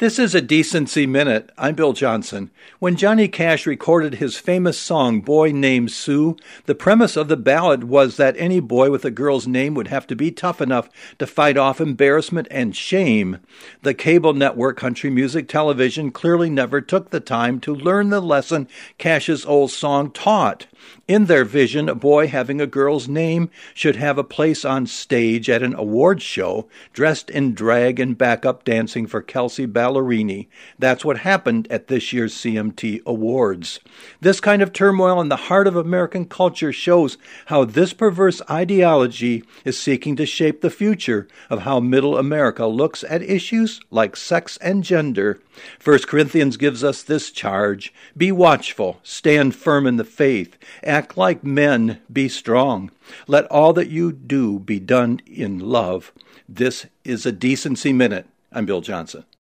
This is a Decency Minute. I'm Bill Johnson. When Johnny Cash recorded his famous song, Boy Named Sue, the premise of the ballad was that any boy with a girl's name would have to be tough enough to fight off embarrassment and shame. The cable network Country Music Television clearly never took the time to learn the lesson Cash's old song taught. In their vision, a boy having a girl's name should have a place on stage at an awards show, dressed in drag and backup dancing for Kelsey Ballerini. That's what happened at this year's CMT Awards. This kind of turmoil in the heart of American culture shows how this perverse ideology is seeking to shape the future of how middle America looks at issues like sex and gender. 1 Corinthians gives us this charge: be watchful, stand firm in the faith, act like men, be strong. Let all that you do be done in love. This is a Decency Minute. I'm Bill Johnson.